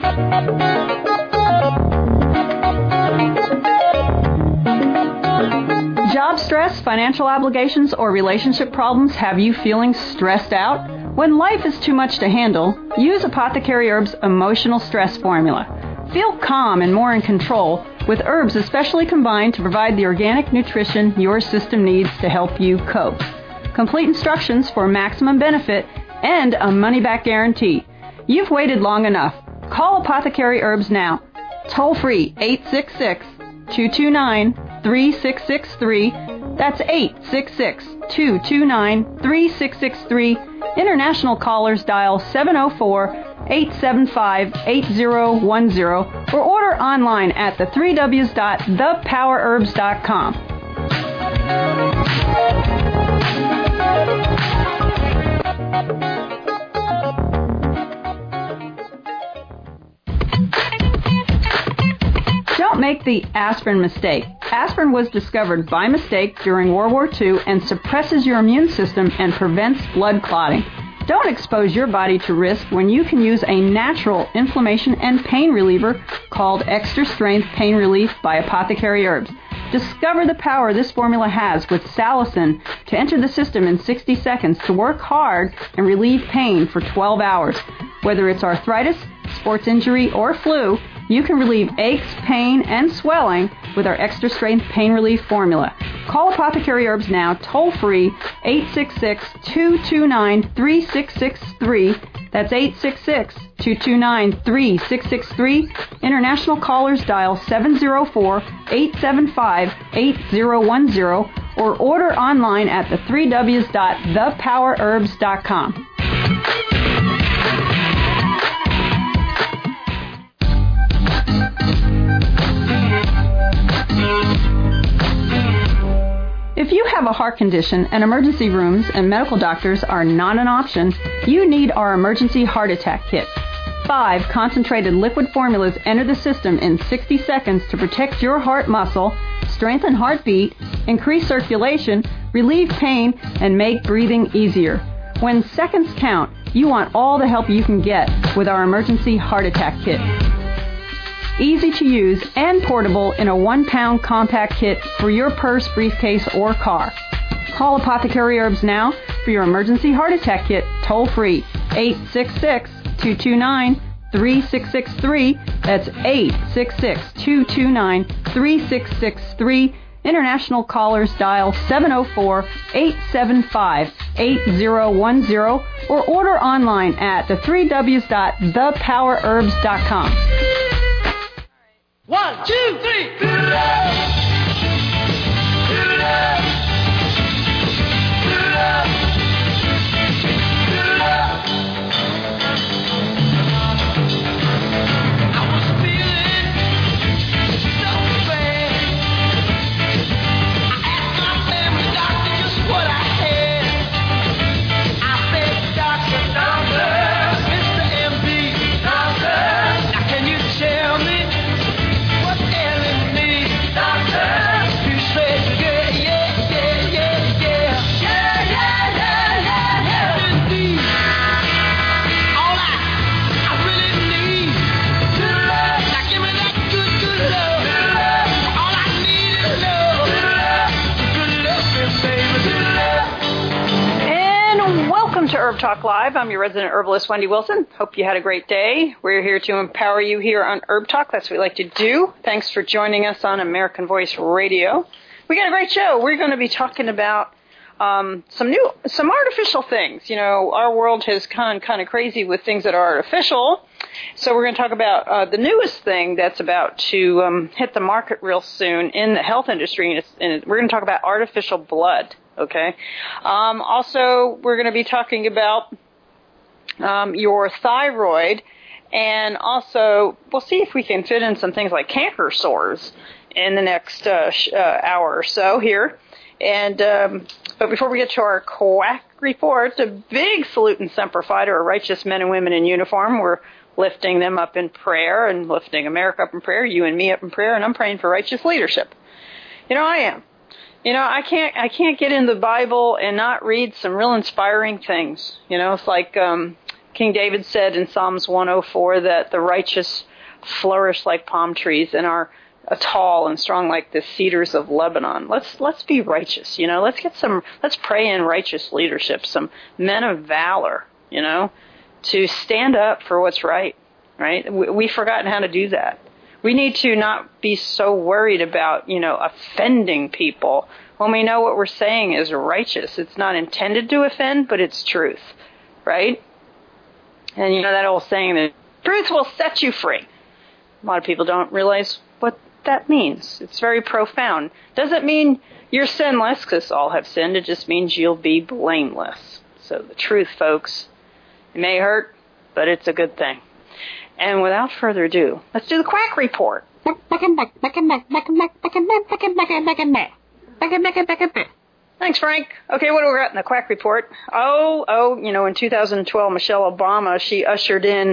Job stress, financial obligations, or relationship problems have you feeling stressed out? When life is too much to handle, use Apothecary Herbs Emotional Stress Formula. Feel calm and more in control with herbs especially combined to provide the organic nutrition your system needs to help you cope. Complete instructions for maximum benefit and a money-back guarantee. You've waited long enough. Call Apothecary Herbs now. Toll free 866-229-3663. That's 866-229-3663. International callers dial 704-875-8010 or order online at the3ws.thepowerherbs.com. Don't make the aspirin mistake. Aspirin was discovered by mistake during World War II and suppresses your immune system and prevents blood clotting. Don't expose your body to risk when you can use a natural inflammation and pain reliever called Extra Strength Pain Relief by Apothecary Herbs. Discover the power this formula has with salicin to enter the system in 60 seconds to work hard and relieve pain for 12 hours. Whether it's arthritis, sports injury, or flu, you can relieve aches, pain, and swelling with our Extra Strength Pain Relief formula. Call Apothecary Herbs now, toll-free, 866-229-3663. That's 866-229-3663. International callers dial 704-875-8010 or order online at the3ws.thepowerherbs.com. If you have a heart condition and emergency rooms and medical doctors are not an option, you need our Emergency Heart Attack Kit. 5 concentrated liquid formulas enter the system in 60 seconds to protect your heart muscle, strengthen heartbeat, increase circulation, relieve pain, and make breathing easier. When seconds count, you want all the help you can get with our Emergency Heart Attack Kit. Easy to use and portable in a 1-pound compact kit for your purse, briefcase, or car. Call Apothecary Herbs now for your Emergency Heart Attack Kit, toll-free, 866-229-3663. That's 866-229-3663. International callers dial 704-875-8010 or order online at the3ws.thepowerherbs.com. 1, 2, 3. To Herb Talk Live. I'm your resident herbalist, Wendy Wilson. Hope you had a great day. We're here to empower you here on Herb Talk. That's what we like to do. Thanks for joining us on American Voice Radio. We got a great show. We're going to be talking about some artificial things. You know, our world has gone kind of crazy with things that are artificial. So we're going to talk about the newest thing that's about to hit the market real soon in the health industry, and we're going to talk about artificial blood. Okay. Also, we're going to be talking about your thyroid, and also we'll see if we can fit in some things like canker sores in the next hour or so here. And but before we get to our quack report, a big salute and semper fi to our righteous men and women in uniform. We're lifting them up in prayer and lifting America up in prayer, you and me up in prayer, and I'm praying for righteous leadership. You know, I am. You know, I can't get in the Bible and not read some real inspiring things. You know, it's like King David said in Psalms 104 that the righteous flourish like palm trees and are tall and strong like the cedars of Lebanon. Let's be righteous, let's pray in righteous leadership, some men of valor, to stand up for what's right? We've forgotten how to do that. We need to not be so worried about, offending people when we know what we're saying is righteous. It's not intended to offend, but it's truth, right? And that old saying that truth will set you free. A lot of people don't realize what that means. It's very profound. Doesn't mean you're sinless, because all have sinned. It just means you'll be blameless. So the truth, folks, it may hurt, but it's a good thing. And without further ado, let's do the Quack Report. Thanks, Frank. Okay, what do we got in the Quack Report? In 2012, Michelle Obama, she ushered in,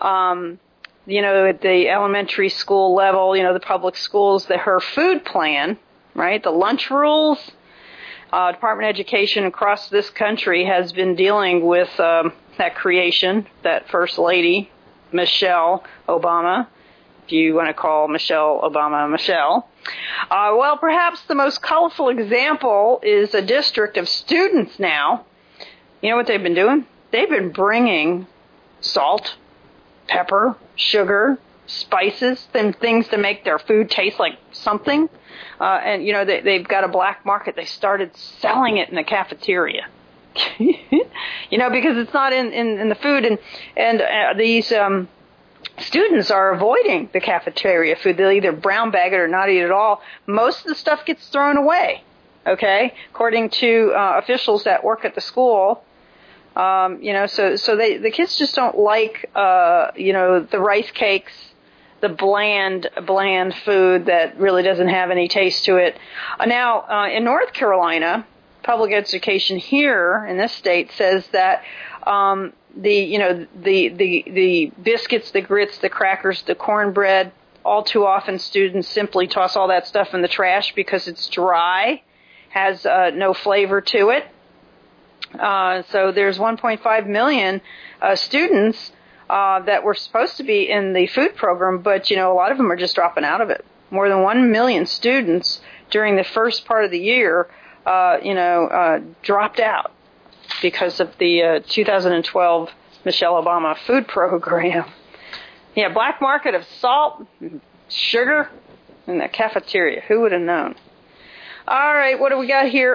at the elementary school level, the public schools, her food plan, right, the lunch rules. Department of Education across this country has been dealing with that creation, that First Lady, Michelle Obama, if you want to call Michelle Obama Michelle. Well, perhaps the most colorful example is a district of students now. You know what they've been doing? They've been bringing salt, pepper, sugar, spices, things to make their food taste like something. They've got a black market. They started selling it in the cafeteria. Because it's not in the food, and these students are avoiding the cafeteria food. They'll either brown bag it or not eat it at all. Most of the stuff gets thrown away, okay, according to officials that work at the school. So the kids just don't like, the rice cakes, the bland food that really doesn't have any taste to it. Now, in North Carolina, public education here in this state says that the biscuits, the grits, the crackers, the cornbread, all too often students simply toss all that stuff in the trash because it's dry, has no flavor to it. So there's 1.5 million students that were supposed to be in the food program, but a lot of them are just dropping out of it. More than 1 million students during the first part of the year dropped out because of the 2012 Michelle Obama food program. Yeah, black market of salt, sugar in the cafeteria. Who would have known? All right, what do we got here?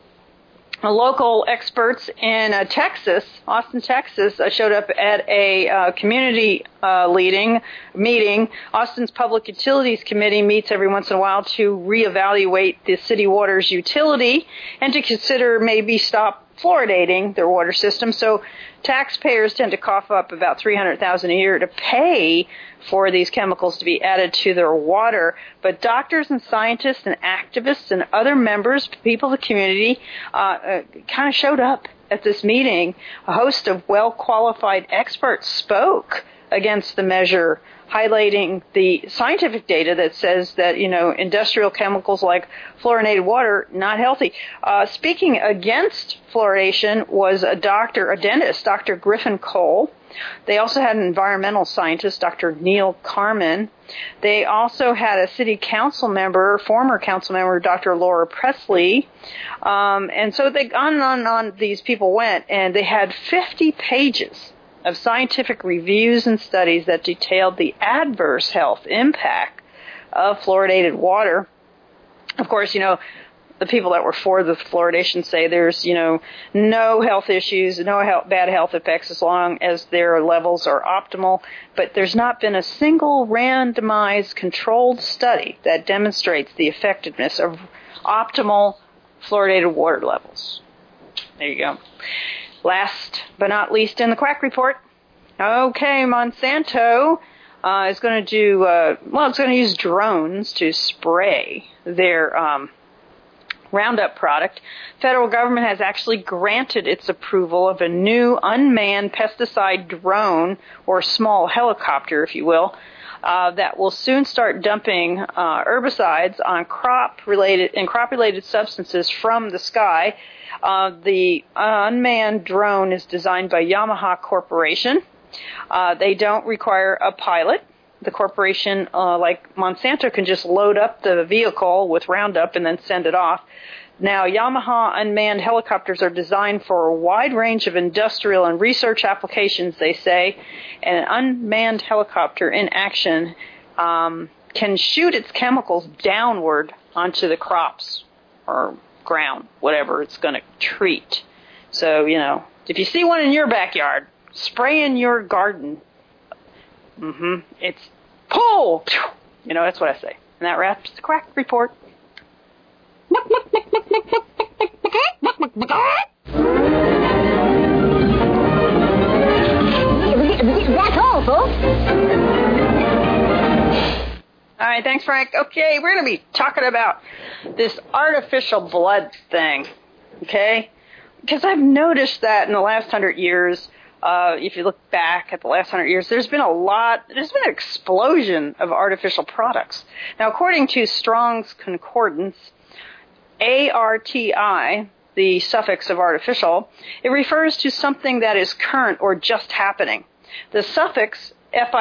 Local experts in Texas, Austin, Texas, showed up at a community meeting. Austin's Public Utilities Committee meets every once in a while to reevaluate the city water's utility and to consider maybe stop fluoridating their water system. So taxpayers tend to cough up about $300,000 a year to pay for these chemicals to be added to their water. But doctors and scientists and activists and other members, people of the community, kind of showed up at this meeting. A host of well-qualified experts spoke against the measure, highlighting the scientific data that says that, industrial chemicals like fluorinated water, not healthy. Speaking against fluoridation was a dentist, Dr. Griffin Cole. They also had an environmental scientist, Dr. Neil Carman. They also had a city council member, former council member, Dr. Laura Presley. And so they on and on these people went, and they had 50 pages of scientific reviews and studies that detailed the adverse health impact of fluoridated water. Of course, the people that were for the fluoridation say there's, no health issues, no bad health effects as long as their levels are optimal. But there's not been a single randomized controlled study that demonstrates the effectiveness of optimal fluoridated water levels. There you go. Last but not least in the Quack Report, okay, Monsanto is going to do, it's going to use drones to spray their Roundup product, federal government has actually granted its approval of a new unmanned pesticide drone, or small helicopter, if you will, that will soon start dumping herbicides on crop-related substances from the sky. The unmanned drone is designed by Yamaha Corporation. They don't require a pilot. The corporation, like Monsanto, can just load up the vehicle with Roundup and then send it off. Now, Yamaha unmanned helicopters are designed for a wide range of industrial and research applications, they say, and an unmanned helicopter in action can shoot its chemicals downward onto the crops or ground, whatever it's going to treat. So, if you see one in your backyard, spray in your garden. It's pull! That's what I say. And that wraps the Quack Report. That's all, folks. All right, thanks, Frank. Okay, we're going to be talking about this artificial blood thing, okay? Because I've noticed that in the last 100 years, if you look back at the last 100 years, there's been an explosion of artificial products. Now, according to Strong's Concordance, ARTI, the suffix of artificial, it refers to something that is current or just happening. The suffix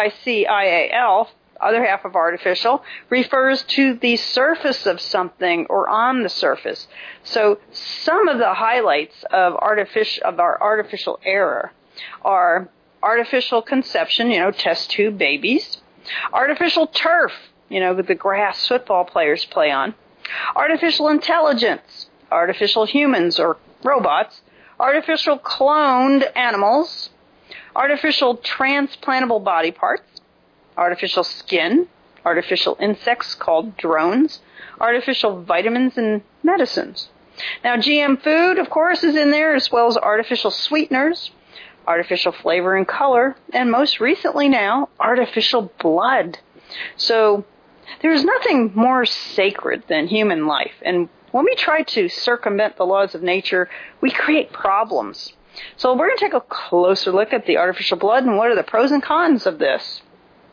FICIAL, other half of artificial, refers to the surface of something or on the surface. So some of the highlights of our artificial era are artificial conception, test tube babies, artificial turf, the grass football players play on, artificial intelligence, artificial humans or robots, artificial cloned animals, artificial transplantable body parts, artificial skin, artificial insects called drones, artificial vitamins and medicines. Now, GM food, of course, is in there, as well as artificial sweeteners, artificial flavor and color, and most recently now, artificial blood. So there's nothing more sacred than human life, and when we try to circumvent the laws of nature, we create problems. So we're going to take a closer look at the artificial blood and what are the pros and cons of this.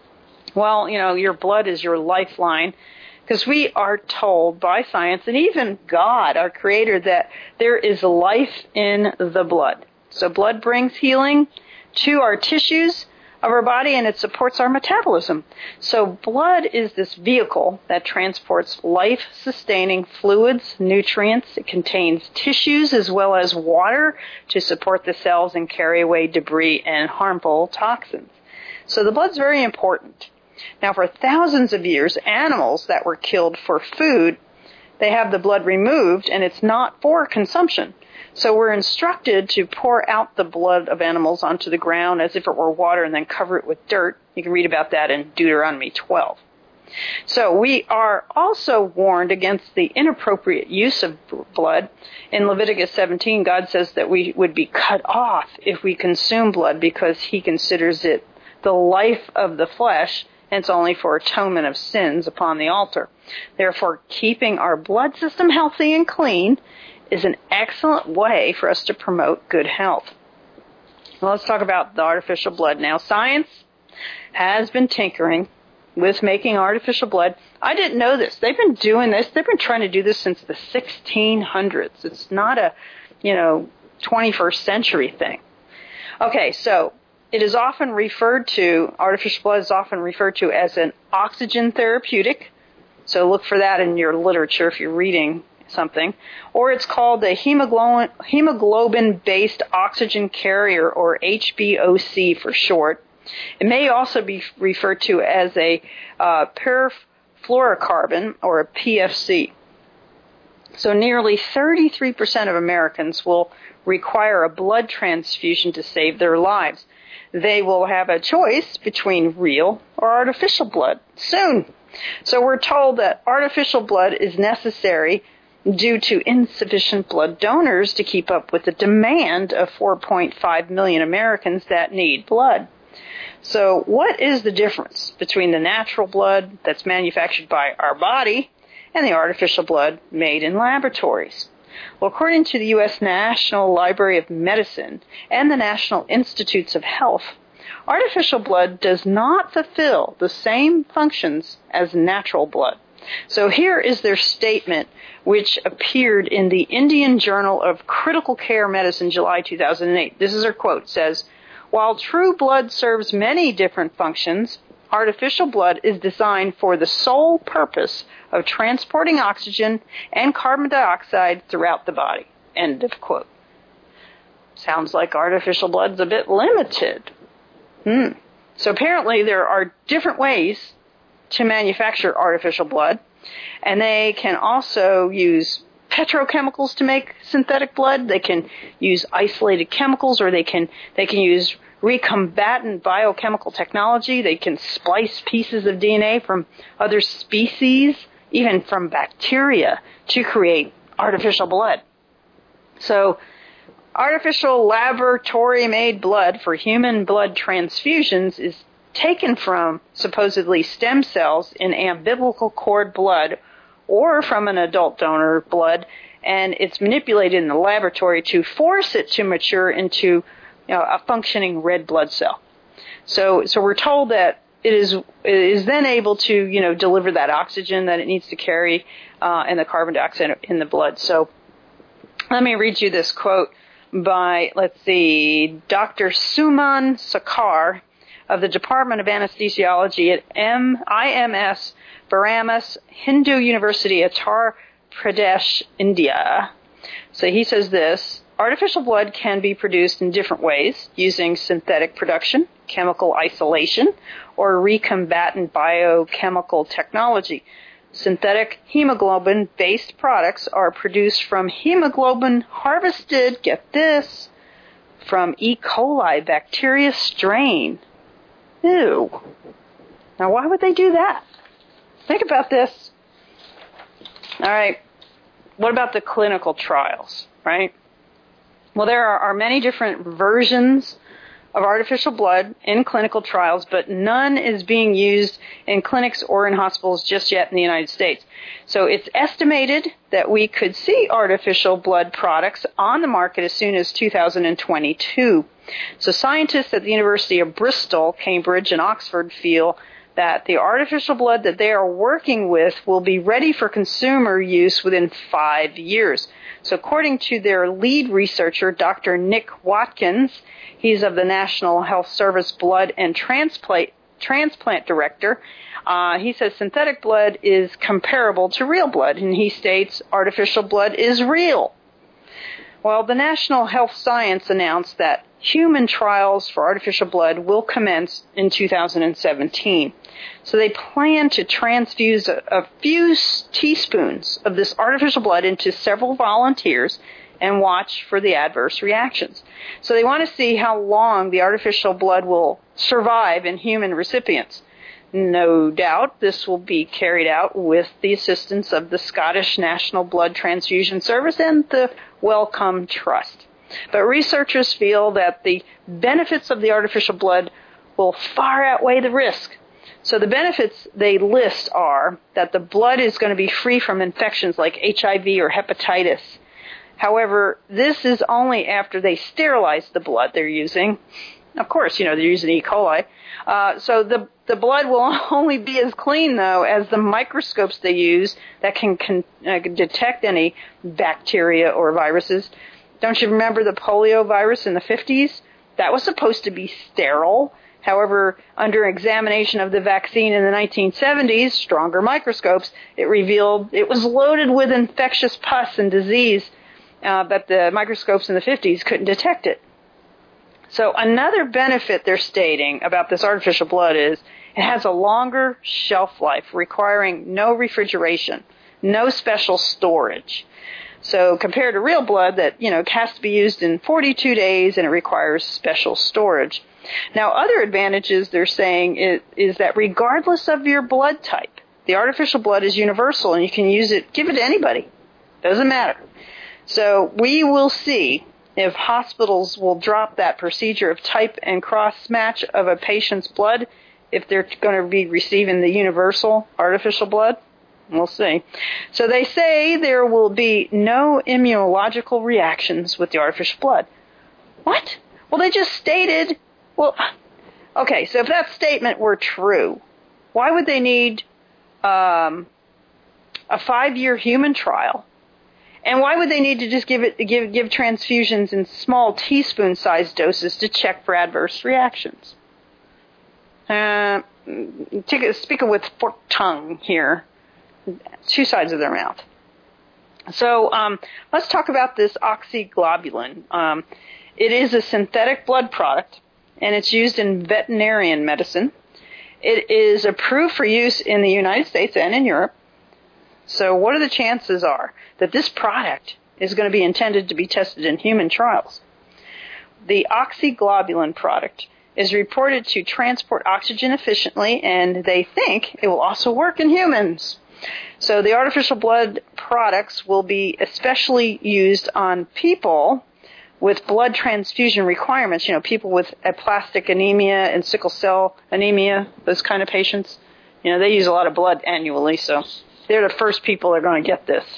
Well, your blood is your lifeline, because we are told by science and even God, our Creator, that there is life in the blood. So blood brings healing to our tissues of our body, and it supports our metabolism. So blood is this vehicle that transports life-sustaining fluids, nutrients. It contains tissues as well as water to support the cells and carry away debris and harmful toxins. So the blood's very important. Now, for thousands of years, animals that were killed for food, they have the blood removed, and it's not for consumption. So we're instructed to pour out the blood of animals onto the ground as if it were water and then cover it with dirt. You can read about that in Deuteronomy 12. So we are also warned against the inappropriate use of blood. In Leviticus 17, God says that we would be cut off if we consume blood because he considers it the life of the flesh, and it's only for atonement of sins upon the altar. Therefore, keeping our blood system healthy and clean is an excellent way for us to promote good health. Well, let's talk about the artificial blood now. Science has been tinkering with making artificial blood. I didn't know this. They've been doing this. They've been trying to do this since the 1600s. It's not a, 21st century thing. Okay, so it is often referred to, artificial blood is often referred to as an oxygen therapeutic. So look for that in your literature if you're reading something. Or it's called a hemoglobin-based oxygen carrier, or HBOC for short. It may also be referred to as a perfluorocarbon, or a PFC. So nearly 33% of Americans will require a blood transfusion to save their lives. They will have a choice between real or artificial blood soon. So we're told that artificial blood is necessary due to insufficient blood donors to keep up with the demand of 4.5 million Americans that need blood. So what is the difference between the natural blood that's manufactured by our body and the artificial blood made in laboratories. Well, according to the U.S. National Library of Medicine and the National Institutes of Health, artificial blood does not fulfill the same functions as natural blood. So here is their statement, which appeared in the Indian Journal of Critical Care Medicine, July 2008. This is their quote. It says, "While true blood serves many different functions, artificial blood is designed for the sole purpose of transporting oxygen and carbon dioxide throughout the body." End of quote. Sounds like artificial blood's a bit limited. So apparently there are different ways to manufacture artificial blood, and they can also use petrochemicals to make synthetic blood. They can use isolated chemicals, or they can use recombinant biochemical technology. They can splice pieces of DNA from other species, even from bacteria, to create artificial blood. So artificial laboratory-made blood for human blood transfusions is taken from supposedly stem cells in umbilical cord blood or from an adult donor blood, and it's manipulated in the laboratory to force it to mature into a functioning red blood cell. So we're told that it is then able to deliver that oxygen that it needs to carry and the carbon dioxide in the blood. So let me read you this quote by, Dr. Suman Sarkar of the Department of Anesthesiology at IMS Brahmas Hindu University, Uttar Pradesh, India. So he says this: artificial blood can be produced in different ways using synthetic production, chemical isolation, or recombinant biochemical technology. Synthetic hemoglobin-based products are produced from hemoglobin harvested, get this, from E. coli bacteria strain. Ew. Now, why would they do that? Think about this. All right. What about the clinical trials, right? Well, there are many different versions of artificial blood in clinical trials, but none is being used in clinics or in hospitals just yet in the United States. So it's estimated that we could see artificial blood products on the market as soon as 2022. So scientists at the University of Bristol, Cambridge, and Oxford feel that the artificial blood that they are working with will be ready for consumer use within 5 years. So according to their lead researcher, Dr. Nick Watkins, he's of the National Health Service Blood and Transplant Director, he says synthetic blood is comparable to real blood, and he states artificial blood is real. Well, the National Health Science announced that human trials for artificial blood will commence in 2017. So they plan to transfuse a few teaspoons of this artificial blood into several volunteers and watch for the adverse reactions. So they want to see how long the artificial blood will survive in human recipients. No doubt this will be carried out with the assistance of the Scottish National Blood Transfusion Service and the Wellcome Trust. But researchers feel that the benefits of the artificial blood will far outweigh the risk. So the benefits they list are that the blood is going to be free from infections like HIV or hepatitis. However, this is only after they sterilize the blood they're using. Of course, they're using E. coli. So the blood will only be as clean, though, as the microscopes they use that can detect any bacteria or viruses. Don't you remember the polio virus in the 50s? That was supposed to be sterile. However, under examination of the vaccine in the 1970s, stronger microscopes, it revealed it was loaded with infectious pus and disease, but the microscopes in the 50s couldn't detect it. So another benefit they're stating about this artificial blood is it has a longer shelf life, requiring no refrigeration, no special storage. So compared to real blood that, it has to be used in 42 days and it requires special storage. Now, other advantages they're saying is that regardless of your blood type, the artificial blood is universal and you can use it, give it to anybody. Doesn't matter. So we will see if hospitals will drop that procedure of type and cross-match of a patient's blood if they're going to be receiving the universal artificial blood. We'll see. So they say there will be no immunological reactions with the artificial blood. What? Well, they just stated, okay, so if that statement were true, why would they need a 5-year human trial? And why would they need to just give transfusions in small teaspoon-sized doses to check for adverse reactions? Speaking with forked tongue here, 2 sides of their mouth. So let's talk about this oxyglobulin. It is a synthetic blood product, and it's used in veterinarian medicine. It is approved for use in the United States and in Europe. So what are the chances are that this product is going to be intended to be tested in human trials? The oxyglobulin product is reported to transport oxygen efficiently, and they think it will also work in humans. So the artificial blood products will be especially used on people with blood transfusion requirements, people with aplastic anemia and sickle cell anemia, those kind of patients. They use a lot of blood annually, so they're the first people that are going to get this.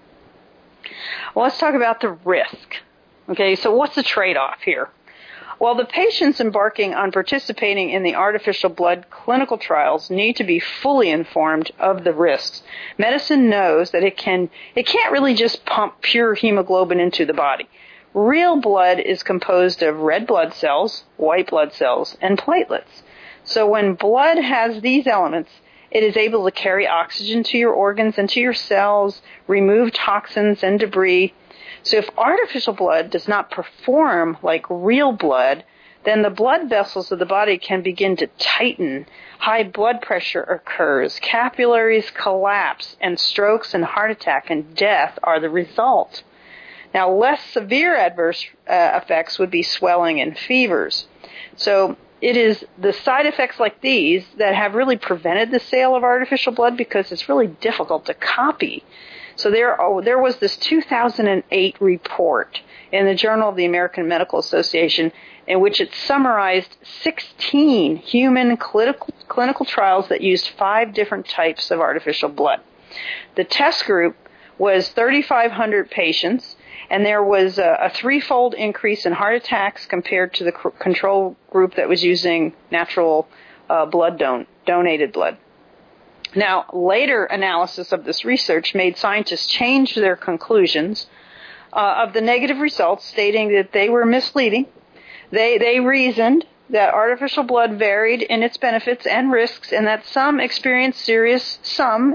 Well, let's talk about the risk. Okay, so what's the trade-off here? Well, the patients embarking on participating in the artificial blood clinical trials need to be fully informed of the risks. Medicine knows that it can't really just pump pure hemoglobin into the body. Real blood is composed of red blood cells, white blood cells, and platelets. So when blood has these elements, it is able to carry oxygen to your organs and to your cells, remove toxins and debris. So if artificial blood does not perform like real blood, then the blood vessels of the body can begin to tighten. High blood pressure occurs, capillaries collapse, and strokes and heart attack and death are the result. Now, less severe adverse effects would be swelling and fevers. So it is the side effects like these that have really prevented the sale of artificial blood because it's really difficult to copy. So there was this 2008 report in the Journal of the American Medical Association in which it summarized 16 human clinical trials that used 5 different types of artificial blood. The test group was 3,500 patients, and there was a 3-fold increase in heart attacks compared to the control group that was using natural donated blood. Now, later analysis of this research made scientists change their conclusions of the negative results, stating that they were misleading. They reasoned that artificial blood varied in its benefits and risks, and that some experienced serious side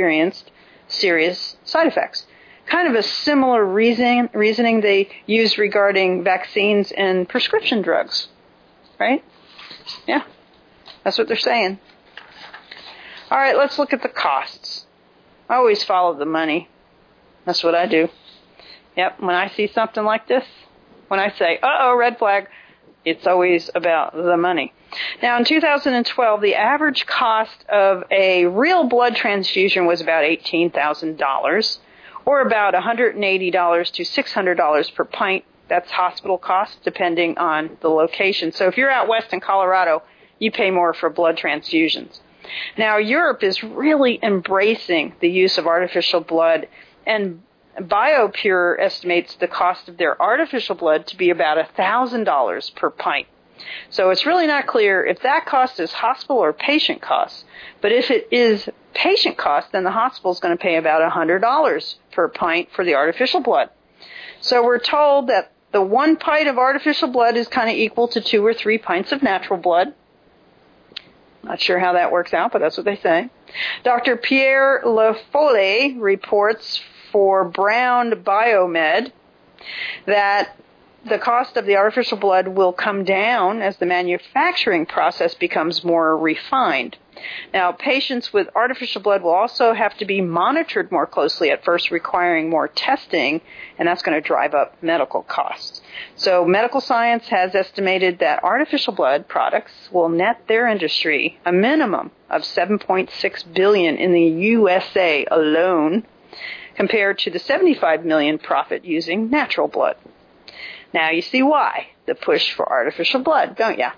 effects. Kind of a similar reasoning they used regarding vaccines and prescription drugs, right? Yeah, that's what they're saying. All right, let's look at the costs. I always follow the money. That's what I do. Yep, when I see something like this, when I say, uh-oh, red flag, it's always about the money. Now, in 2012, the average cost of a real blood transfusion was about $18,000, or about $180 to $600 per pint. That's hospital costs, depending on the location. So if you're out west in Colorado, you pay more for blood transfusions. Now, Europe is really embracing the use of artificial blood, and BioPure estimates the cost of their artificial blood to be about $1,000 per pint. So it's really not clear if that cost is hospital or patient costs. But if it is patient cost, then the hospital is going to pay about $100 per pint for the artificial blood. So we're told that the 1 pint of artificial blood is kind of equal to 2 or 3 pints of natural blood. Not sure how that works out, but that's what they say. Dr. Pierre Lafolle reports for Brown Biomed that the cost of the artificial blood will come down as the manufacturing process becomes more refined. Now, patients with artificial blood will also have to be monitored more closely at first, requiring more testing, and that's going to drive up medical costs. So medical science has estimated that artificial blood products will net their industry a minimum of $7.6 billion in the USA alone, compared to the $75 million profit using natural blood. Now you see why, the push for artificial blood, don't you?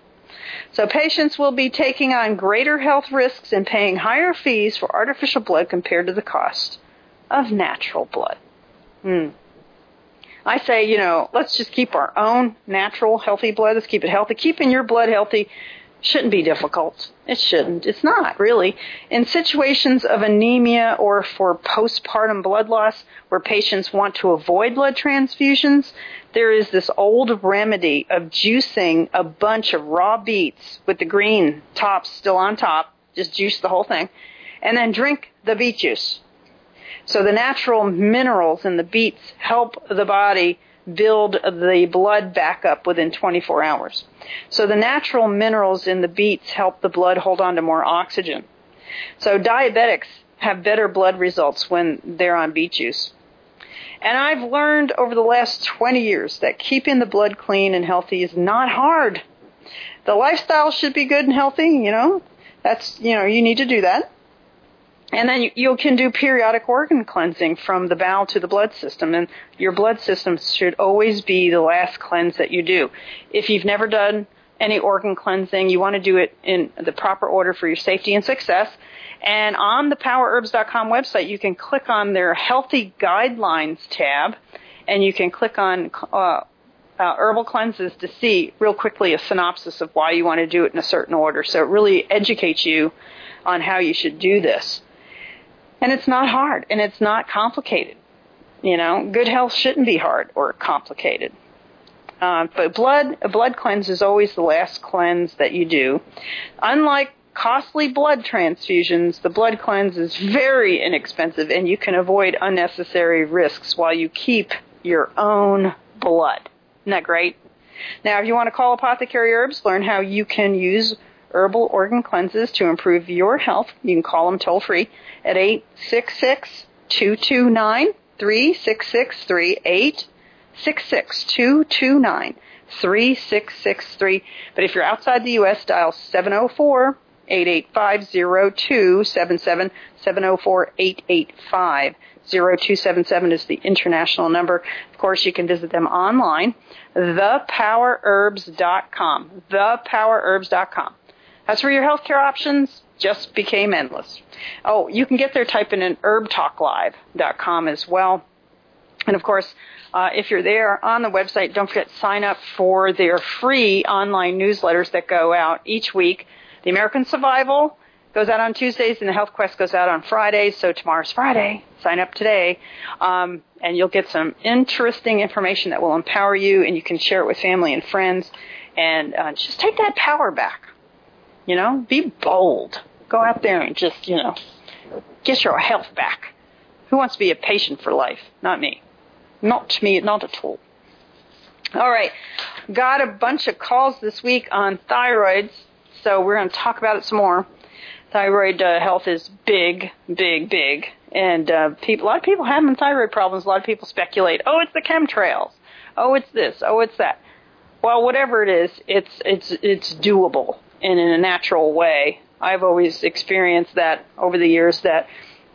So patients will be taking on greater health risks and paying higher fees for artificial blood compared to the cost of natural blood. I say, let's just keep our own natural, healthy blood. Let's keep it healthy. Keeping your blood healthy shouldn't be difficult. It shouldn't. It's not, really. In situations of anemia or for postpartum blood loss where patients want to avoid blood transfusions, there is this old remedy of juicing a bunch of raw beets with the green tops still on top. Just juice the whole thing. And then drink the beet juice. So the natural minerals in the beets help the body build the blood back up within 24 hours. So the natural minerals in the beets help the blood hold on to more oxygen. So diabetics have better blood results when they're on beet juice. And I've learned over the last 20 years that keeping the blood clean and healthy is not hard. The lifestyle should be good and healthy, That's, you need to do that. And then you can do periodic organ cleansing from the bowel to the blood system. And your blood system should always be the last cleanse that you do. If you've never done any organ cleansing, you want to do it in the proper order for your safety and success. And on the PowerHerbs.com website, you can click on their Healthy Guidelines tab, and you can click on herbal cleanses to see real quickly a synopsis of why you want to do it in a certain order. So it really educates you on how you should do this. And it's not hard, and it's not complicated. Good health shouldn't be hard or complicated. But a blood cleanse is always the last cleanse that you do. Unlike costly blood transfusions, the blood cleanse is very inexpensive, and you can avoid unnecessary risks while you keep your own blood. Isn't that great? Now, if you want to call Apothecary Herbs, learn how you can use herbal organ cleanses to improve your health, you can call them toll-free at 866-229-3663, 866-229-3663. But if you're outside the U.S., dial 704-885-0277, 704-885-0277 is the international number. Of course, you can visit them online, thepowerherbs.com, thepowerherbs.com. As for your healthcare options, just became endless. Oh, you can get there typing in herbtalklive.com as well. And of course, if you're there on the website, don't forget to sign up for their free online newsletters that go out each week. The American Survival goes out on Tuesdays, and the Health Quest goes out on Fridays. So tomorrow's Friday. Sign up today, and you'll get some interesting information that will empower you, and you can share it with family and friends, and just take that power back. Be bold. Go out there and just, get your health back. Who wants to be a patient for life? Not me. Not me, not at all. All right. Got a bunch of calls this week on thyroids, so we're going to talk about it some more. Thyroid health is big, big, big. And a lot of people having thyroid problems. A lot of people speculate, it's the chemtrails. Oh, it's this. Oh, it's that. Well, whatever it is, it's doable. And in a natural way. I've always experienced that over the years that,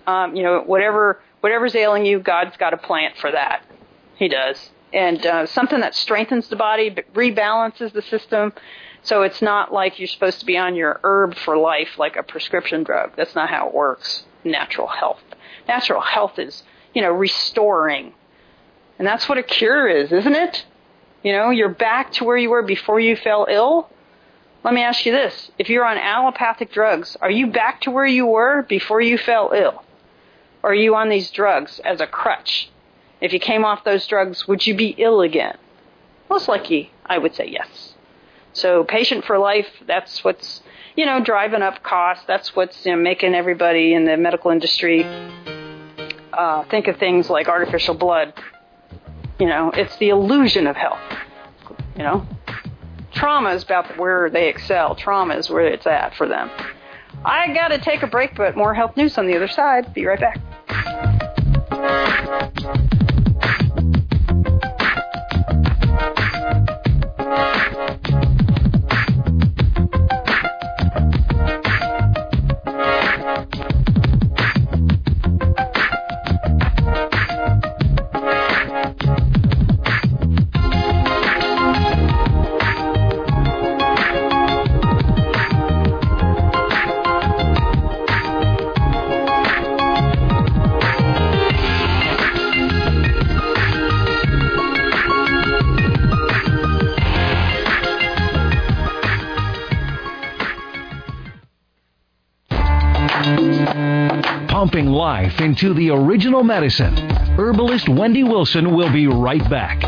whatever's ailing you, God's got a plant for that. He does. And something that strengthens the body, rebalances the system. So it's not like you're supposed to be on your herb for life like a prescription drug. That's not how it works. Natural health. Natural health is, restoring. And that's what a cure is, isn't it? You're back to where you were before you fell ill. Let me ask you this. If you're on allopathic drugs, are you back to where you were before you fell ill? Or are you on these drugs as a crutch? If you came off those drugs, would you be ill again? Most likely, I would say yes. So patient for life, that's what's, driving up costs. That's what's making everybody in the medical industry think of things like artificial blood. It's the illusion of health, Trauma is about where they excel. Trauma is where it's at for them. I got to take a break, but more health news on the other side. Be right back. Pumping life into the original medicine. Herbalist Wendy Wilson will be right back.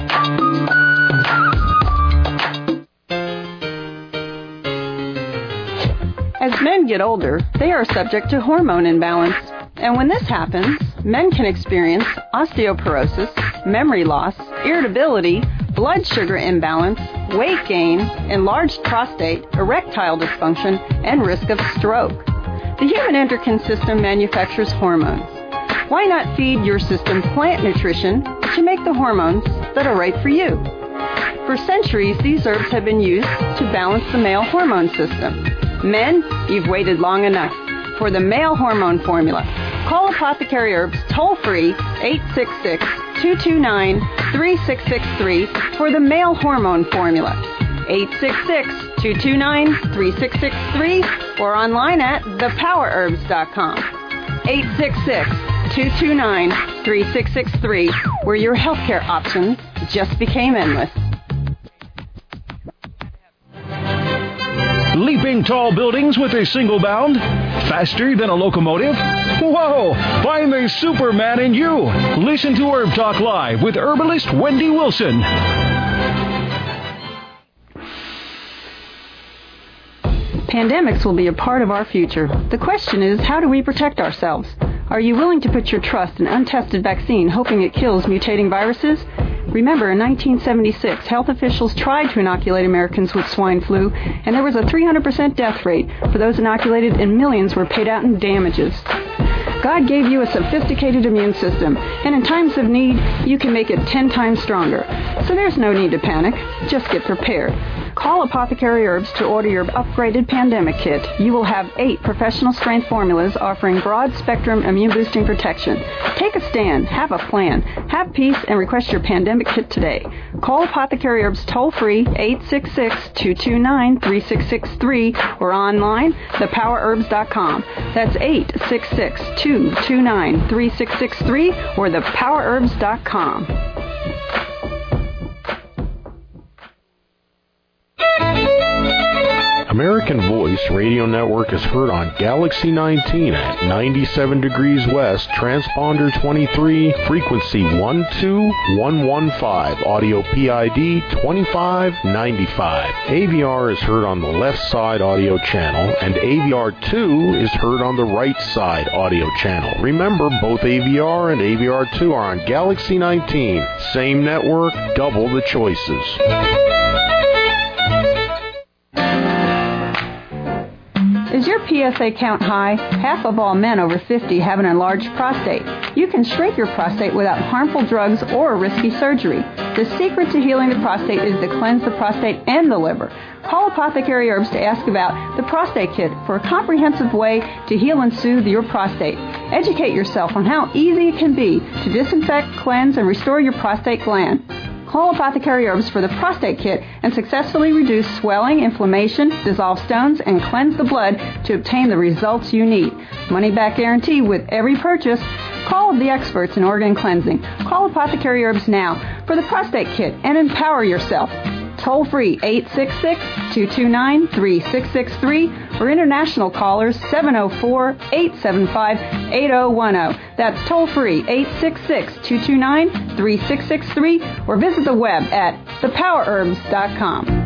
As men get older, they are subject to hormone imbalance. And when this happens, men can experience osteoporosis, memory loss, irritability, blood sugar imbalance, weight gain, enlarged prostate, erectile dysfunction, and risk of stroke. The human endocrine system manufactures hormones. Why not feed your system plant nutrition to make the hormones that are right for you? For centuries, these herbs have been used to balance the male hormone system. Men, you've waited long enough for the male hormone formula. Call Apothecary Herbs toll-free 866-229-3663 for the male hormone formula. 866-229-3663 or online at thepowerherbs.com. 866-229-3663, where your healthcare options just became endless. Leaping tall buildings with a single bound? Faster than a locomotive? Whoa! Find the Superman in you! Listen to Herb Talk Live with herbalist Wendy Wilson. Pandemics will be a part of our future. The question is, how do we protect ourselves? Are you willing to put your trust in untested vaccine hoping it kills mutating viruses? Remember, in 1976, health officials tried to inoculate Americans with swine flu, and there was a 300% death rate for those inoculated, and millions were paid out in damages. God gave you a sophisticated immune system, and in times of need, you can make it 10 times stronger. So there's no need to panic. Just get prepared. Call Apothecary Herbs to order your upgraded pandemic kit. You will have 8 professional-strength formulas offering broad-spectrum immune-boosting protection. Take a stand, have a plan, have peace, and request your pandemic kit today. Call Apothecary Herbs toll-free 866-229-3663 or online, thepowerherbs.com. That's 866-229-3663 or thepowerherbs.com. American Voice Radio Network is heard on Galaxy 19 at 97 degrees west, transponder 23, frequency 12115, audio PID 2595. AVR is heard on the left side audio channel, and AVR 2 is heard on the right side audio channel. Remember, both AVR and AVR 2 are on Galaxy 19. Same network, double the choices. Is your PSA count high? Half of all men over 50 have an enlarged prostate. You can shrink your prostate without harmful drugs or risky surgery. The secret to healing the prostate is to cleanse the prostate and the liver. Call Apothecary Herbs to ask about the Prostate Kit for a comprehensive way to heal and soothe your prostate. Educate yourself on how easy it can be to disinfect, cleanse, and restore your prostate gland. Call Apothecary Herbs for the Prostate Kit and successfully reduce swelling, inflammation, dissolve stones, and cleanse the blood to obtain the results you need. Money back guarantee with every purchase. Call the experts in organ cleansing. Call Apothecary Herbs now for the Prostate Kit and empower yourself. Toll free 866-229-3663 or international callers 704-875-8010. That's toll free 866-229-3663 or visit the web at thepowerherbs.com.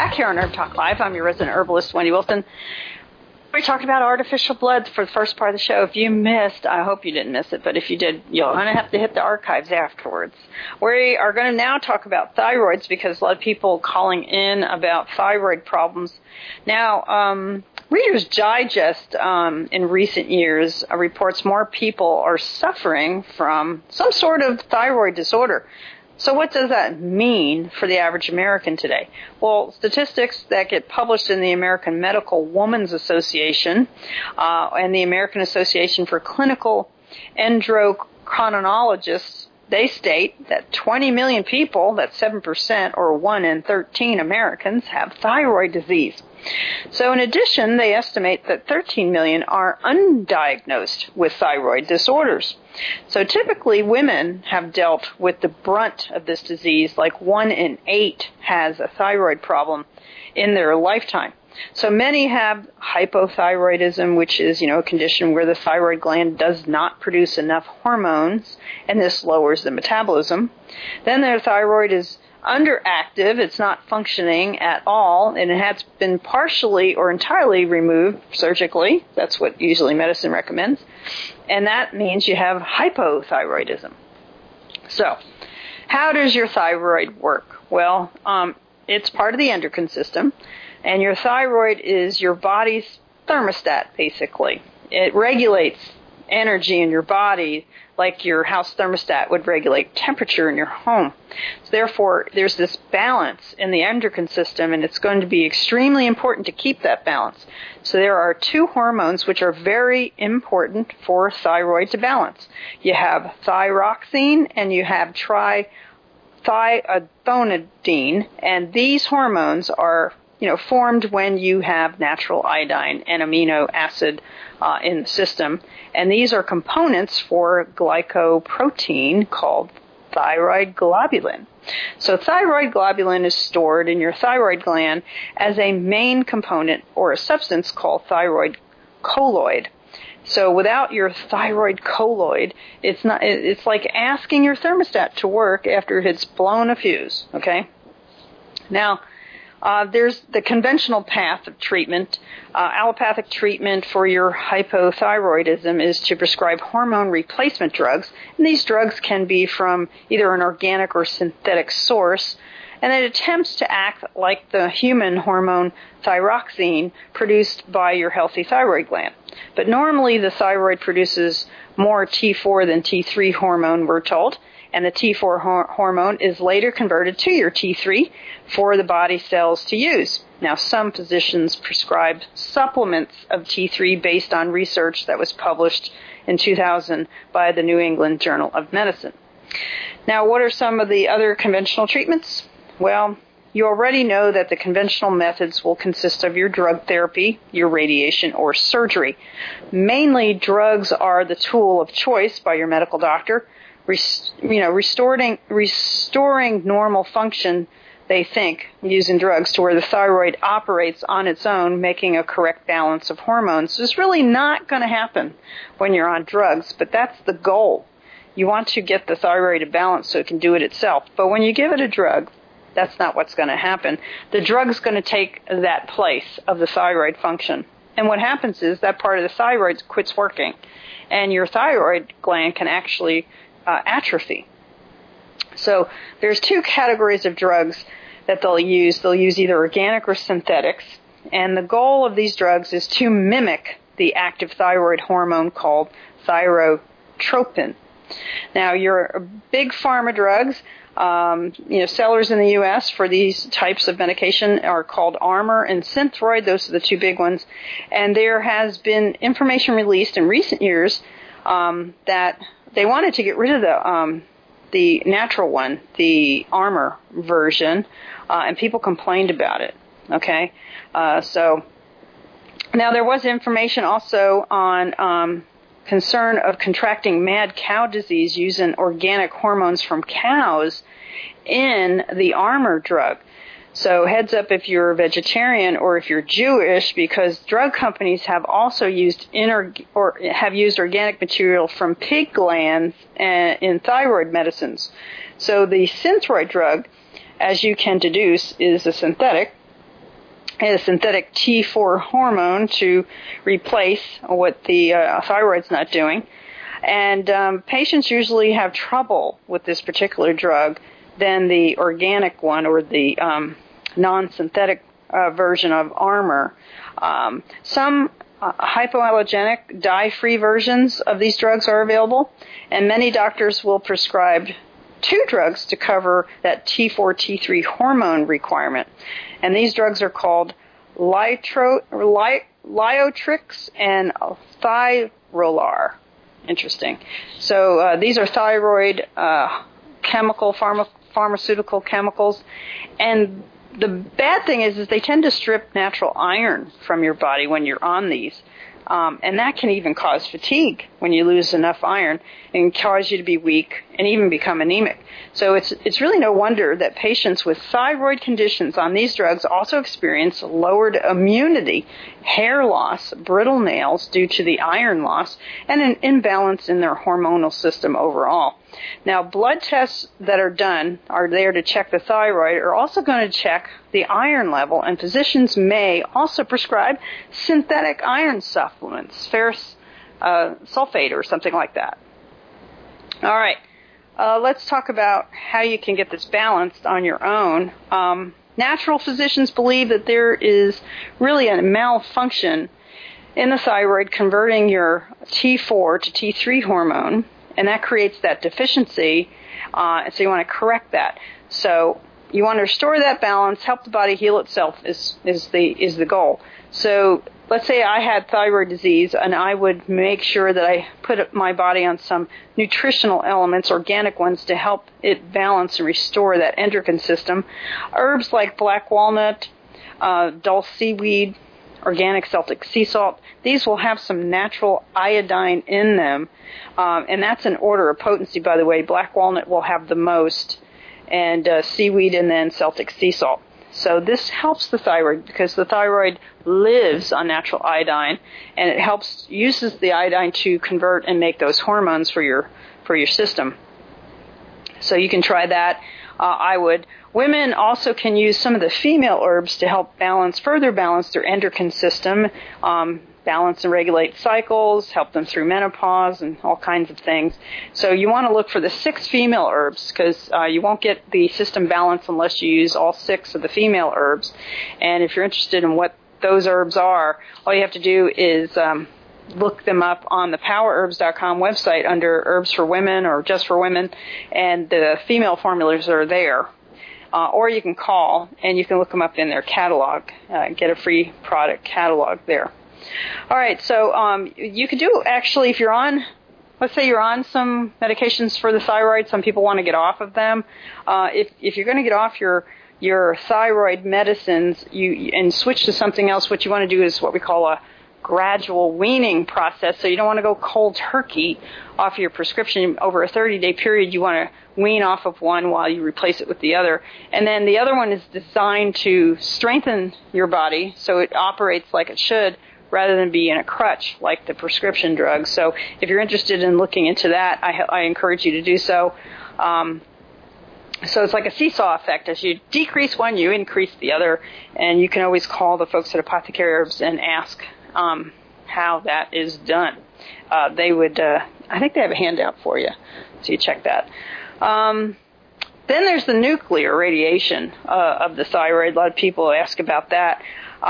back here on Herb Talk Live. I'm your resident herbalist, Wendy Wilson. We talked about artificial blood for the first part of the show. If you missed, I hope you didn't miss it, but if you did, you're going to have to hit the archives afterwards. We are going to now talk about thyroids because a lot of people calling in about thyroid problems. Now, Reader's Digest in recent years reports more people are suffering from some sort of thyroid disorder. So what does that mean for the average American today? Well, statistics that get published in the American Medical Women's Association and the American Association for Clinical Endocrinologists, they state that 20 million people, that's 7% or 1 in 13 Americans, have thyroid disease. So in addition, they estimate that 13 million are undiagnosed with thyroid disorders. So typically women have dealt with the brunt of this disease, like 1 in 8 has a thyroid problem in their lifetime. So many have hypothyroidism, which is, a condition where the thyroid gland does not produce enough hormones, and this lowers the metabolism. Then their thyroid is underactive, it's not functioning at all, and it has been partially or entirely removed surgically. That's what usually medicine recommends. And that means you have hypothyroidism. So, how does your thyroid work? Well, it's part of the endocrine system, and your thyroid is your body's thermostat, basically. It regulates energy in your body like your house thermostat would regulate temperature in your home. So therefore, there's this balance in the endocrine system, and it's going to be extremely important to keep that balance. So there are 2 hormones which are very important for thyroid to balance. You have thyroxine and you have trithiazonidine, and these hormones are formed when you have natural iodine and amino acid in the system. And these are components for glycoprotein called thyroid globulin. So thyroid globulin is stored in your thyroid gland as a main component or a substance called thyroid colloid. So without your thyroid colloid, it's like asking your thermostat to work after it's blown a fuse, okay? Now, there's the conventional path of treatment. Allopathic treatment for your hypothyroidism is to prescribe hormone replacement drugs. And these drugs can be from either an organic or synthetic source. And it attempts to act like the human hormone thyroxine produced by your healthy thyroid gland. But normally the thyroid produces more T4 than T3 hormone, we're told. And the T4 hormone is later converted to your T3 for the body cells to use. Now, some physicians prescribe supplements of T3 based on research that was published in 2000 by the New England Journal of Medicine. Now, what are some of the other conventional treatments? Well, you already know that the conventional methods will consist of your drug therapy, your radiation, or surgery. Mainly, drugs are the tool of choice by your medical doctor. Restoring normal function, they think, using drugs to where the thyroid operates on its own, making a correct balance of hormones, is really not going to happen when you're on drugs, but that's the goal. You want to get the thyroid to balance so it can do it itself. But when you give it a drug, that's not what's going to happen. The drug's going to take that place of the thyroid function. And what happens is that part of the thyroid quits working, and your thyroid gland can actually atrophy. So there's 2 categories of drugs that they'll use. They'll use either organic or synthetics, and the goal of these drugs is to mimic the active thyroid hormone called thyrotropin. Now, your big pharma drugs, sellers in the U.S. for these types of medication are called Armour and Synthroid. Those are the 2 big ones. And there has been information released in recent years that they wanted to get rid of the natural one, the Armour version, and people complained about it. Okay, so now there was information also on concern of contracting mad cow disease using organic hormones from cows in the Armour drug. So heads up if you're a vegetarian or if you're Jewish, because drug companies have also used organic material from pig glands in thyroid medicines. So the Synthroid drug, as you can deduce, is a synthetic, a synthetic T4 hormone to replace what the thyroid's not doing. And patients usually have trouble with this particular drug than the organic one or the non-synthetic version of Armour. Some hypoallergenic, dye-free versions of these drugs are available, and many doctors will prescribe 2 drugs to cover that T4, T3 hormone requirement. And these drugs are called Liotrix and Thyrolar. Interesting. So these are thyroid pharmaceutical chemicals. And the bad thing is they tend to strip natural iron from your body when you're on these. And that can even cause fatigue when you lose enough iron and cause you to be weak and even become anemic. So it's really no wonder that patients with thyroid conditions on these drugs also experience lowered immunity, hair loss, brittle nails due to the iron loss, and an imbalance in their hormonal system overall. Now, blood tests that are done are there to check the thyroid are also going to check the iron level, and physicians may also prescribe synthetic iron supplements, ferrous sulfate or something like that. All right, let's talk about how you can get this balanced on your own. Natural physicians believe that there is really a malfunction in the thyroid converting your T4 to T3 hormone, and that creates that deficiency, so you want to correct that. So you want to restore that balance, help the body heal itself is the goal. So let's say I had thyroid disease, and I would make sure that I put my body on some nutritional elements, organic ones, to help it balance and restore that endocrine system. Herbs like black walnut, dull seaweed, organic Celtic sea salt, these will have some natural iodine in them, and that's an order of potency, by the way. Black walnut will have the most, and seaweed, and then Celtic sea salt. So this helps the thyroid because the thyroid lives on natural iodine, and it uses the iodine to convert and make those hormones for your system. So you can try that. I would. Women also can use some of the female herbs to help further balance their endocrine system, balance and regulate cycles, help them through menopause and all kinds of things. So you want to look for the 6 female herbs because you won't get the system balance unless you use all 6 of the female herbs. And if you're interested in what those herbs are, all you have to do is look them up on the powerherbs.com website under Herbs for Women or Just for Women, and the female formulas are there. Or you can call, and you can look them up in their catalog, get a free product catalog there. All right, so you could do, actually, if you're on, let's say you're on some medications for the thyroid, some people want to get off of them. If you're going to get off your thyroid medicines and switch to something else, what you want to do is what we call a gradual weaning process. So you don't want to go cold turkey off your prescription. Over a 30-day period, you want to wean off of one while you replace it with the other. And then the other one is designed to strengthen your body so it operates like it should rather than be in a crutch like the prescription drugs. So if you're interested in looking into that, I encourage you to do so. So it's like a seesaw effect. As you decrease one, you increase the other. And you can always call the folks at Apothecary Herbs and ask how that is done. They would, I think they have a handout for you, so you check that. Then there's the nuclear radiation of the thyroid. A lot of people ask about that.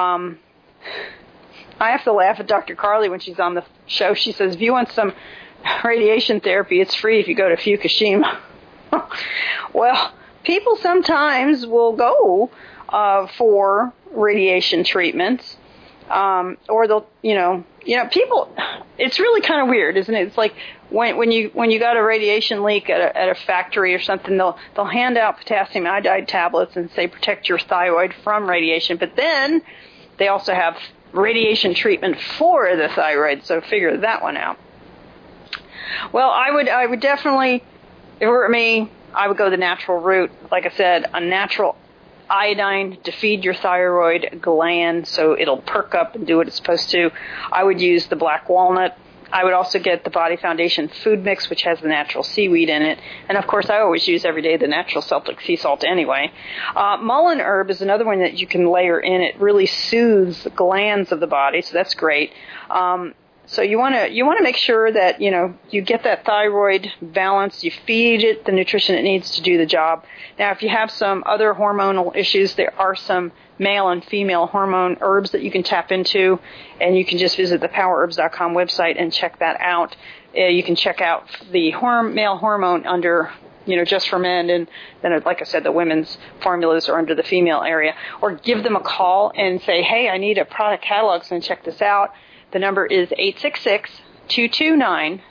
I have to laugh at Dr. Carly when she's on the show. She says, if you want some radiation therapy, it's free if you go to Fukushima. Well, people sometimes will go for radiation treatments. Or they'll, people, it's really kind of weird, isn't it? It's like when you got a radiation leak at a factory or something, they'll hand out potassium iodide tablets and say protect your thyroid from radiation. But then they also have radiation treatment for the thyroid, so figure that one out. Well, I would definitely, if it were me, I would go the natural route. Like I said, a natural iodine to feed your thyroid gland so it'll perk up and do what it's supposed to. I would use the black walnut I would also get the Body Foundation food mix, which has the natural seaweed in it. And, of course, I always use every day the natural Celtic sea salt anyway. Mullein herb is another one that you can layer in. It really soothes the glands of the body, so that's great. So you want to make sure that, you get that thyroid balanced, you feed it the nutrition it needs to do the job. Now, if you have some other hormonal issues, there are some male and female hormone herbs that you can tap into, and you can just visit the powerbs.com website and check that out. You can check out the male hormone under, just for men, and then, like I said, the women's formulas are under the female area. Or give them a call and say, hey, I need a product catalog, so check this out. The number is 866-229-3663,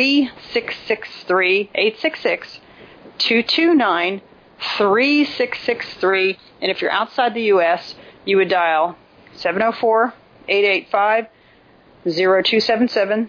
866-229-3663. And if you're outside the U.S., you would dial 704-885-0277,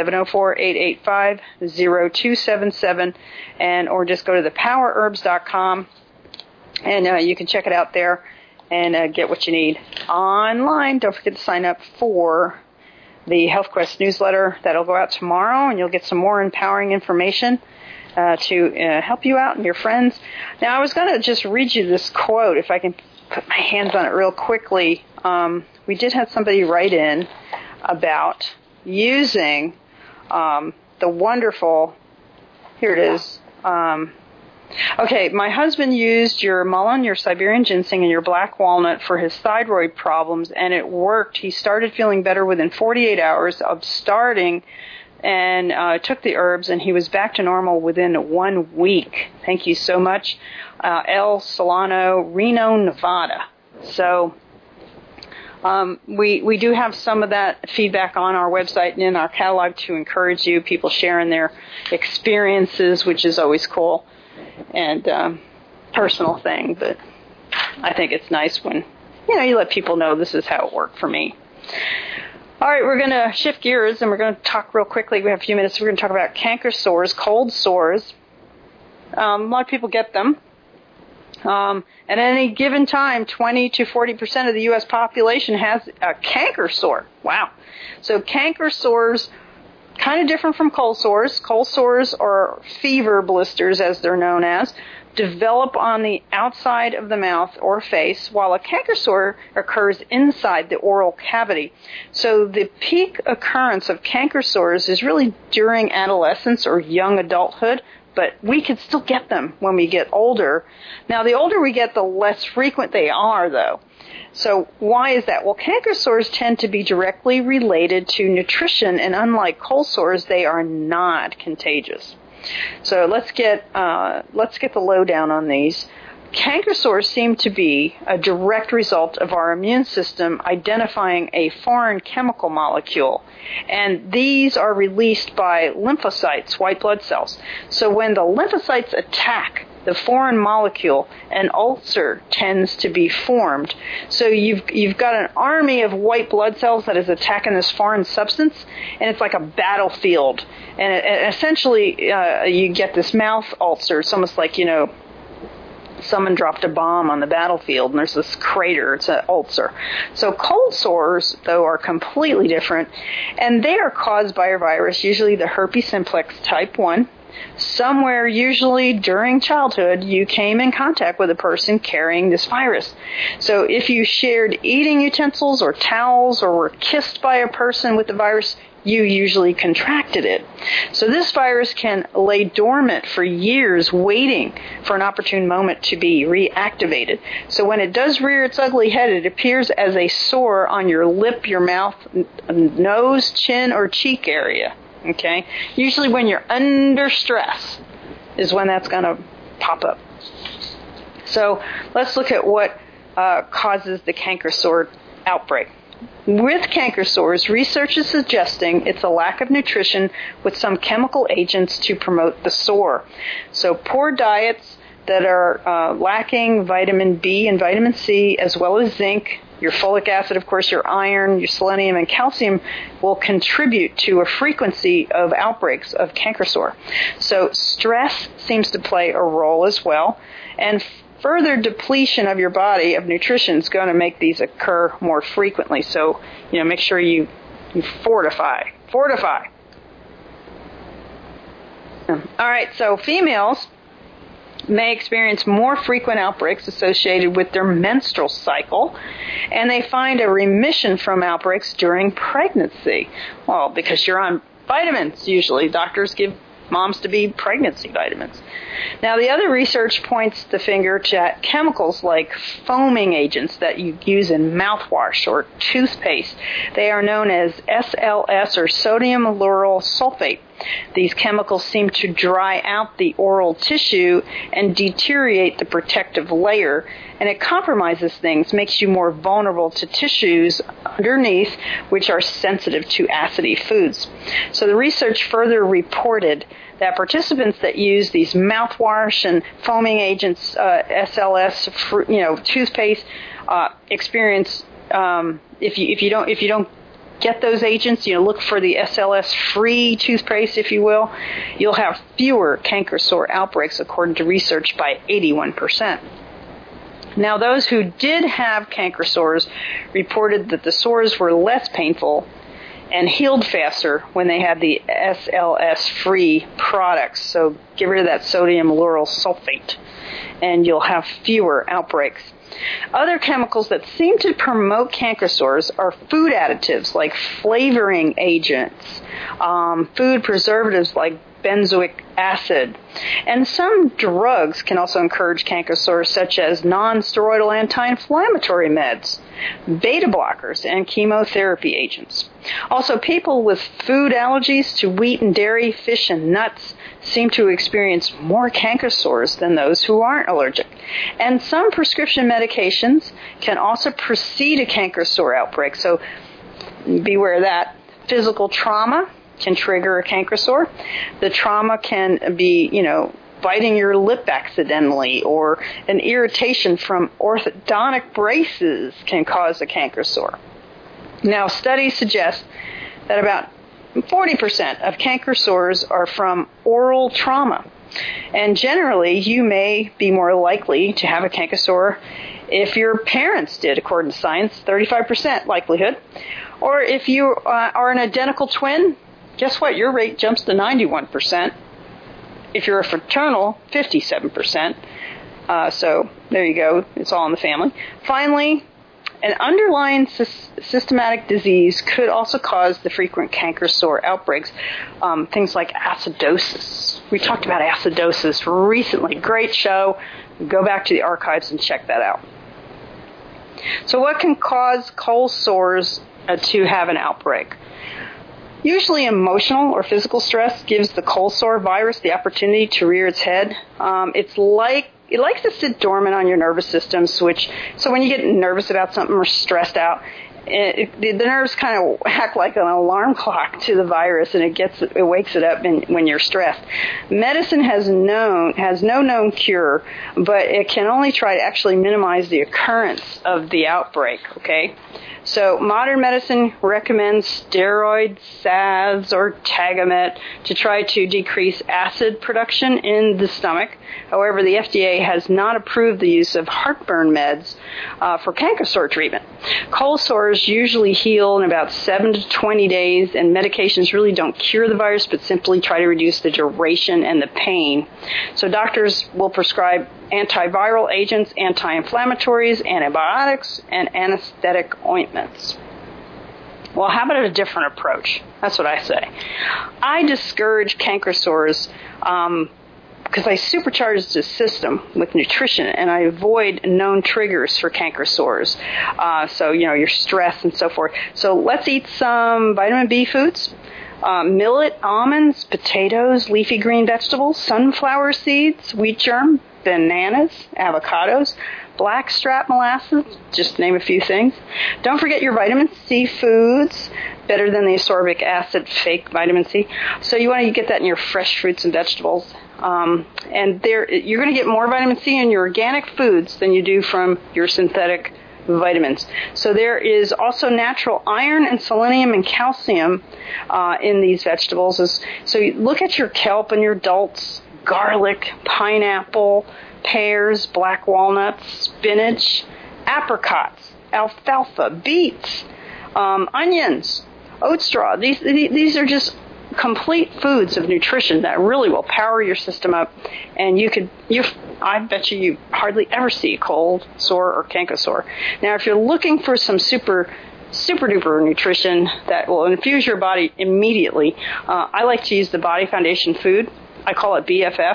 704-885-0277, or just go to thepowerbs.com, and you can check it out there and get what you need online. Don't forget to sign up for the HealthQuest newsletter. That'll go out tomorrow, and you'll get some more empowering information to help you out and your friends. Now, I was going to just read you this quote, if I can put my hands on it real quickly. We did have somebody write in about using the wonderful, here it is, okay, my husband used your mullein, your Siberian ginseng, and your black walnut for his thyroid problems, and it worked. He started feeling better within 48 hours of starting, and took the herbs, and he was back to normal within 1 week. Thank you so much. El Solano, Reno, Nevada. So we do have some of that feedback on our website and in our catalog to encourage you, people sharing their experiences, which is always cool. And personal thing, but I think it's nice when, you let people know this is how it worked for me. All right, we're going to shift gears, and we're going to talk real quickly. We have a few minutes. We're going to talk about canker sores, cold sores. A lot of people get them. At any given time, 20 to 40% of the U.S. population has a canker sore. Wow. So canker sores, kind of different from cold sores. Cold sores, or fever blisters as they're known as, develop on the outside of the mouth or face, while a canker sore occurs inside the oral cavity. So the peak occurrence of canker sores is really during adolescence or young adulthood, but we can still get them when we get older. Now, the older we get, the less frequent they are, though. So why is that? Well, canker sores tend to be directly related to nutrition, and unlike cold sores, they are not contagious. So let's get the lowdown on these. Canker sores seem to be a direct result of our immune system identifying a foreign chemical molecule, and these are released by lymphocytes, white blood cells. So when the lymphocytes attack the foreign molecule, an ulcer tends to be formed. So you've got an army of white blood cells that is attacking this foreign substance, and it's like a battlefield. And essentially, you get this mouth ulcer. It's almost like, someone dropped a bomb on the battlefield, and there's this crater. It's an ulcer. So cold sores, though, are completely different, and they are caused by a virus, usually the herpes simplex type 1. Somewhere, usually during childhood, you came in contact with a person carrying this virus. So if you shared eating utensils or towels or were kissed by a person with the virus, you usually contracted it. So this virus can lay dormant for years, waiting for an opportune moment to be reactivated. So when it does rear its ugly head, it appears as a sore on your lip, your mouth, nose, chin, or cheek area. Okay? Usually when you're under stress is when that's going to pop up. So let's look at what causes the canker sore outbreak. With canker sores, research is suggesting it's a lack of nutrition with some chemical agents to promote the sore. So poor diets that are lacking vitamin B and vitamin C, as well as zinc, your folic acid, of course, your iron, your selenium, and calcium will contribute to a frequency of outbreaks of canker sore. So stress seems to play a role as well, and further depletion of your body of nutrition is going to make these occur more frequently. So, make sure you fortify. All right, so females may experience more frequent outbreaks associated with their menstrual cycle, and they find a remission from outbreaks during pregnancy. Well, because you're on vitamins, usually. Doctors give moms to be pregnancy vitamins. Now, the other research points the finger to chemicals like foaming agents that you use in mouthwash or toothpaste. They are known as SLS, or sodium lauryl sulfate. These chemicals seem to dry out the oral tissue and deteriorate the protective layer, and it compromises things, makes you more vulnerable to tissues underneath which are sensitive to acidy foods. So the research further reported that participants that use these mouthwash and foaming agents, SLS, toothpaste, experience if you don't get those agents, look for the SLS-free toothpaste, if you will, you'll have fewer canker sore outbreaks, according to research, by 81%. Now, those who did have canker sores reported that the sores were less painful and healed faster when they had the SLS-free products. So get rid of that sodium lauryl sulfate, and you'll have fewer outbreaks. Other chemicals that seem to promote canker sores are food additives like flavoring agents, food preservatives like benzoic acid, and some drugs can also encourage canker sores, such as non-steroidal anti-inflammatory meds, beta blockers, and chemotherapy agents. Also, people with food allergies to wheat and dairy, fish and nuts seem to experience more canker sores than those who aren't allergic. And some prescription medications can also precede a canker sore outbreak, so beware of that. Physical trauma can trigger a canker sore. The trauma can be, biting your lip accidentally, or an irritation from orthodontic braces can cause a canker sore. Now, studies suggest that about 40% of canker sores are from oral trauma. And generally, you may be more likely to have a canker sore if your parents did, according to science, 35% likelihood. Or if you are an identical twin, guess what? Your rate jumps to 91%. If you're a fraternal, 57%. So there you go. It's all in the family. Finally, an underlying systematic disease could also cause the frequent canker sore outbreaks, things like acidosis. We talked about acidosis recently. Great show. Go back to the archives and check that out. So what can cause cold sores to have an outbreak? Usually emotional or physical stress gives the cold sore virus the opportunity to rear its head. It likes to sit dormant on your nervous system, so when you get nervous about something or stressed out, the nerves kind of act like an alarm clock to the virus, and it wakes it up when you're stressed. Medicine has no known cure, but it can only try to actually minimize the occurrence of the outbreak, okay? So modern medicine recommends steroids, salves, or Tagamet to try to decrease acid production in the stomach. However, the FDA has not approved the use of heartburn meds for canker sore treatment. Cold sores usually heal in about 7 to 20 days, and medications really don't cure the virus, but simply try to reduce the duration and the pain. So doctors will prescribe antiviral agents, anti-inflammatories, antibiotics, and anesthetic ointments. Well, how about a different approach? That's what I say. I discourage canker sores because I supercharge the system with nutrition, and I avoid known triggers for canker sores. So, your stress and so forth. So let's eat some vitamin B foods. Millet, almonds, potatoes, leafy green vegetables, sunflower seeds, wheat germ, bananas, avocados, blackstrap molasses, just to name a few things. Don't forget your vitamin C foods, better than the ascorbic acid fake vitamin C. So you want to get that in your fresh fruits and vegetables. And you're going to get more vitamin C in your organic foods than you do from your synthetic vitamins. So there is also natural iron and selenium and calcium in these vegetables. So you look at your kelp and your dulse, garlic, pineapple, pears, black walnuts, spinach, apricots, alfalfa, beets, onions, oat straw. These are just complete foods of nutrition that really will power your system up, and I bet you hardly ever see cold sore or canker sore. Now, if you're looking for some super duper nutrition that will infuse your body immediately, I like to use the Body Foundation food. I call it BFF.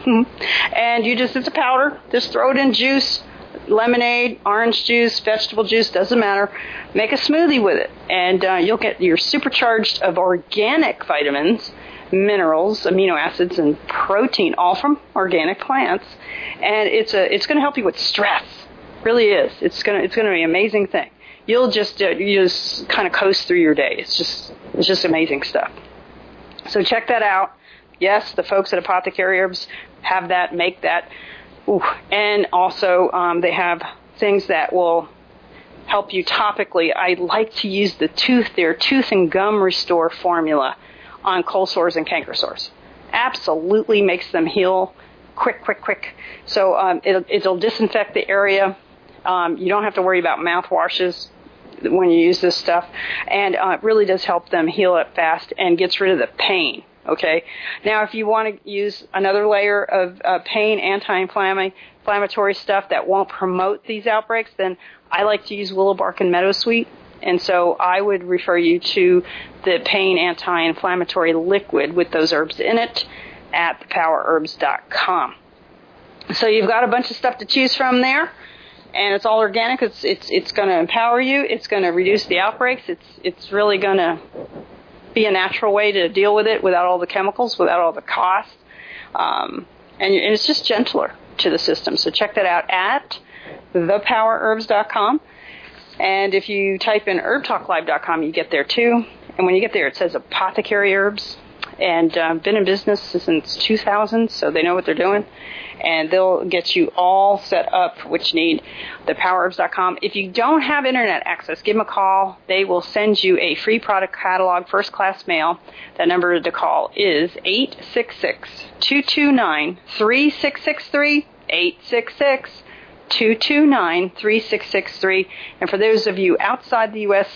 And it's a powder. Just throw it in juice, lemonade, orange juice, vegetable juice, doesn't matter. Make a smoothie with it, and you'll get your supercharged of organic vitamins, minerals, amino acids, and protein, all from organic plants. And it's going to help you with stress. It really is. It's going to be an amazing thing. You'll just kind of coast through your day. It's just amazing stuff. So check that out. Yes, the folks at Apothecary Herbs have that, make that. Ooh. And also they have things that will help you topically. I like to use their tooth and gum restore formula on cold sores and canker sores. Absolutely makes them heal quick. So it'll disinfect the area. You don't have to worry about mouthwashes when you use this stuff, and it really does help them heal up fast and gets rid of the pain. Okay. Now, if you want to use another layer of pain, anti-inflammatory stuff that won't promote these outbreaks, then I like to use willow bark and meadowsweet. And so I would refer you to the pain anti-inflammatory liquid with those herbs in it at thepowererbs.com. So you've got a bunch of stuff to choose from there. And it's all organic. It's going to empower you. It's going to reduce the outbreaks. It's really going to be a natural way to deal with it without all the chemicals, without all the cost. And it's just gentler to the system. So check that out at thepowererbs.com. And if you type in herbtalklive.com, you get there too. And when you get there, it says Apothecary Herbs. And been in business since 2000, so they know what they're doing. And they'll get you all set up, which you need, thepowererbs.com. If you don't have internet access, give them a call. They will send you a free product catalog, first-class mail. That number to call is 866-229-3663, 866-229-3663. And for those of you outside the U.S.,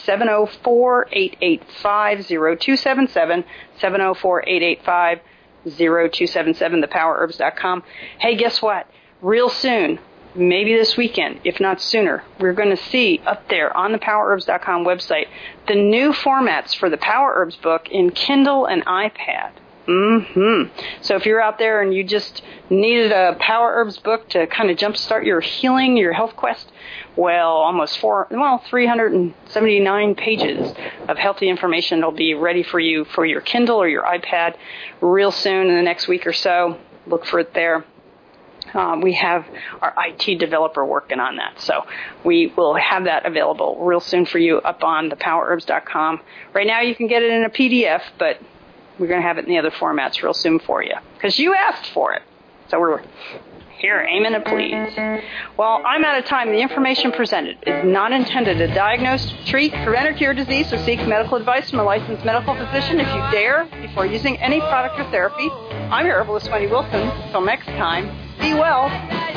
704-885-0277, 704-885-0277, thepowererbs.com. Hey, guess what? Real soon, maybe this weekend, if not sooner, we're going to see up there on the powererbs.com website the new formats for the Power Herbs book in Kindle and iPad. So if you're out there and you just needed a Power Herbs book to kind of jumpstart your healing, your health quest, well, 379 pages of healthy information will be ready for you for your Kindle or your iPad real soon in the next week or so. Look for it there. We have our IT developer working on that, so we will have that available real soon for you up on thepowererbs.com. Right now you can get it in a PDF, but we're going to have it in the other formats real soon for you, because you asked for it. So we're here, amen and please. Well, I'm out of time. The information presented is not intended to diagnose, treat, prevent, or cure disease, so seek medical advice from a licensed medical physician if you dare before using any product or therapy. I'm your herbalist, Wendy Wilson. Until next time, be well.